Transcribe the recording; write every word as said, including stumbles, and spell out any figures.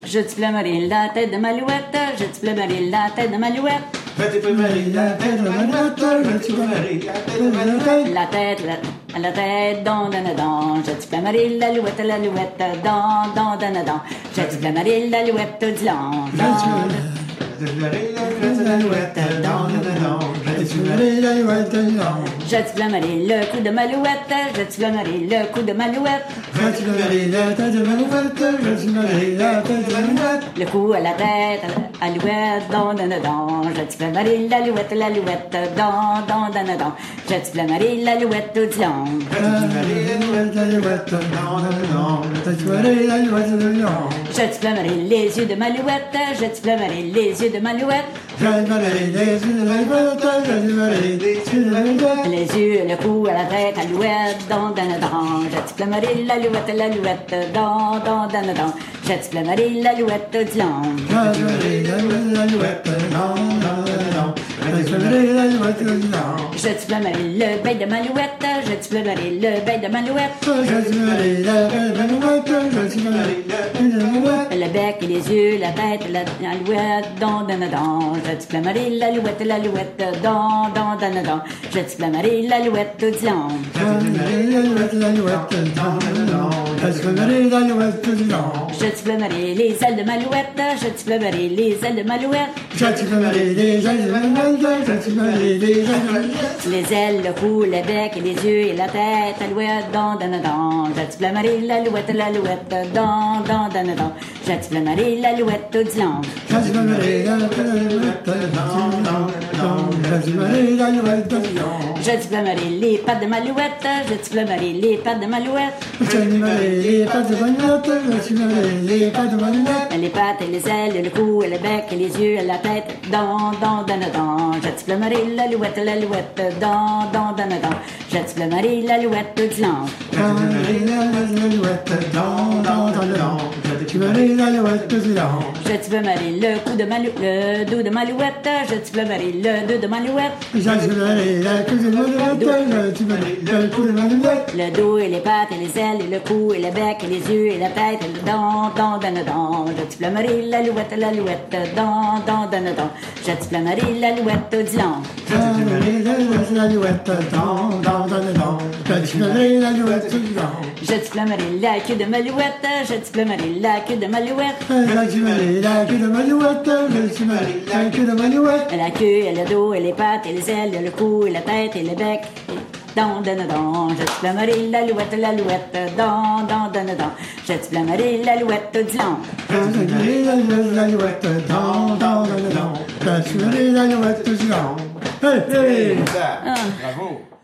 Je te flammerai la tête de Malouette, je te flammerai la tête de Malouette. Je te flammerai la tête de Malouette, je te flammerai la tête de Malouette. La tête, la, la tête, don, don, don. Je te flammerai la louette, la louette, don, don, don, don. Je te flammerai la louette du long, don. Je te flammerai la louette, don, don, don. Je te flammerai la louette, don. Je te flammerai le cou de Malouette, je te flammerai le cou de Malouette. Je te flammerai la tête de Malouette, je te flammerai la tête de Malouette. Le cou à la tête, à l'alouette, don, don, don. Je te flammerai la louette, la louette, don, don, don, don. Je te flammerai la louette du long. Je te flammerai la louette, la louette, don, don, don. Je te flammerai la louette du long. Je te flammerai les yeux de Malouette, je te flammerai les yeux de Malouette. Je te flammerai les yeux de Malouette, je te flammerai les yeux de Malouette. Les yeux, le cou, à la tête, à l'alouette, don, don, don. Je te flammerai la louette, la louette, don, don, don, don. Je te flammerai la louette du long. Je te flammerai la louette, la louette, don, don, don. Je te flammerai la louette du long. Je te flammerai le bec de Malouette, je te flammerai le bec de Malouette. Je te flammerai la bec de Malouette, je te flammerai la bec de Malouette. Le bec et les yeux, la tête, la l'alouette, don, don, don. Je te flammerai la louette, la louette, don, don, don, don. Je te flammerai la louette du long. Je te flammerai la louette, la louette, don, don, don. Je te flammerai la louette du long. Je te flammerai les ailes de Malouette, je te flammerai les ailes de Malouette. Je te flammerai les ailes de Malouette, je te flammerai les ailes de Malouette. Les ailes, le cou, le bec et les yeux et la tête, alouette, don, don, don. Je te flammerai la louette, la louette, don, don, don, don. Je te flammerai la louette du long. Je te flammerai la louette, don, don, don. Je te flammerai la louette du long. Je te flammerai les pattes de Malouette, je te flammerai les pattes de Malouette. Je te flammerai les pattes de Malouette, je te flammerai les pattes de Malouette. Les pattes et les ailes, le cou et le bec et les yeux et la tête, don, don, don, don. Je te flammerai la louette, la louette, don, don, don, don. Je te flammerai la louette du long. Je te flammerai la louette, don, don, don, don. Je te flammerai la louette du long. Je te flammerai le cou de Malou, le dos de Malouette, je te flammerai le dos de Malouette. Je te flammerai la queue de Malouette, je te flammerai le cou de Malouette. Le dos et les pattes et les ailes et le cou et le bec et les yeux et la tête et le don, don, don, don. Je te flammerai la louette, la louette, don, don, don, don. Je te flammerai la louette du long. Je te flammerai la louette, la louette, don, don, don, don. Je te flammerai la louette du long. Je te flammerai la queue de Malouette, je te flammerai la queue de Malouette. Je te flammerai la queue de Malouette, je te flammerai la queue de Malouette. La queue et le dos et les pattes et les ailes, le cou et la tête et le bec. Don, don, don. Je te flammerai la louette, la louette, don, don, don, don. Je te flammerai la louette du long. Je te flammerai la louette, la louette, don, don, don, don. Je te flammerai la louette du long. Hey, hey! Ça, bravo!